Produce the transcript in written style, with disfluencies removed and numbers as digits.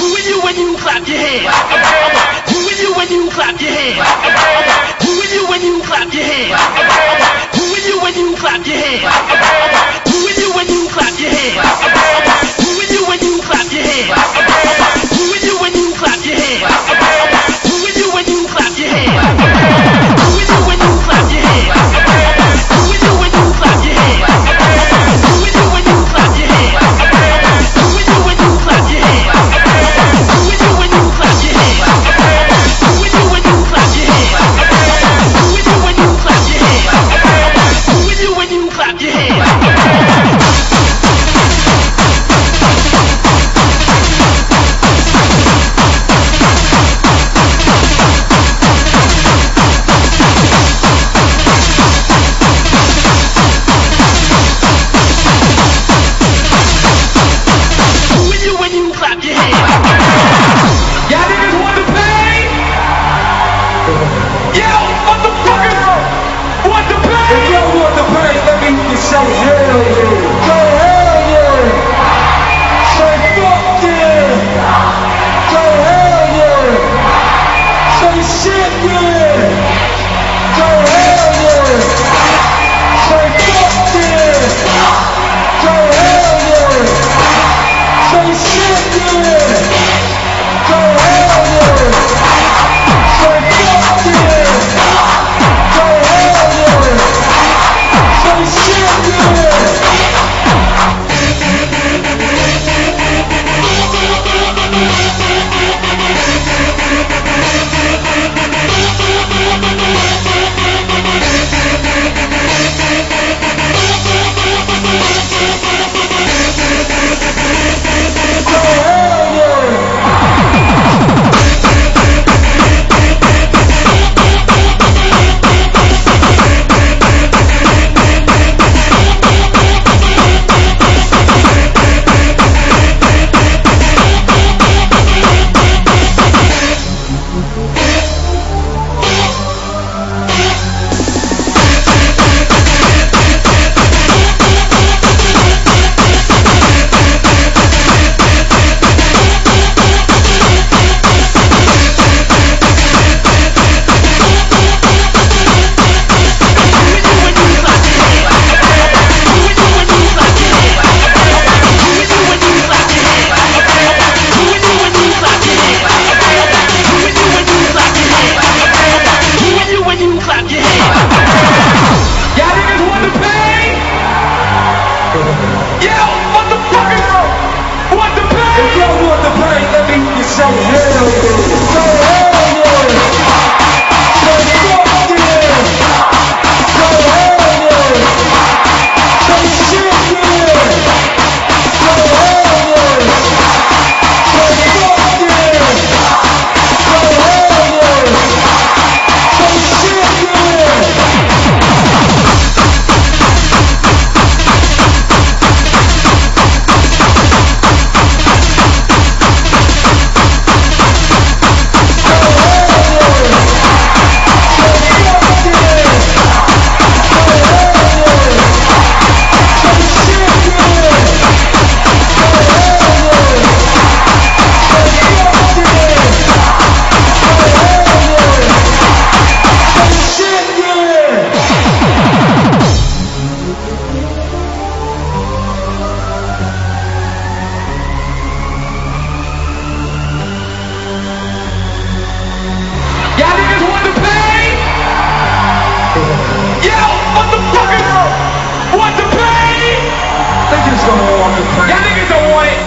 Who are you when you clap your hands? Who are you when you clap your hands? Who are you when you clap your hands? Who are you when you clap your hands? Who are you when you clap your hands? Who are you when you clap your hands? Who are you when you clap your hands? Who are you when you clap your hands? Who are you when you clap your hands? Who are you when you clap your hands? Who are you when you clap your hands? Who are you when you clap your hands? Who are you when you clap your hands? Who are you when you clap your hands? Who are you when you clap your hands? Who are you when you clap your hands? Say hell yeah! Say hell yeah! Say fuck yeah! Say hell yeah! Say shit yeah! Say hell yeah! Say fuck yeah! Say hell yeah! Say shit yeah! Say hell yeah! Say fuck yeah! Say hell yeah! Say shit yeah! Say hell yeah! Say hell yeah! Say fuck yeah! Say hell yeah! Say shit yeah! Say hell yeah! Say fuck yeah! Say hell yeah! Say shit yeah! Y'all niggas don't want to pay.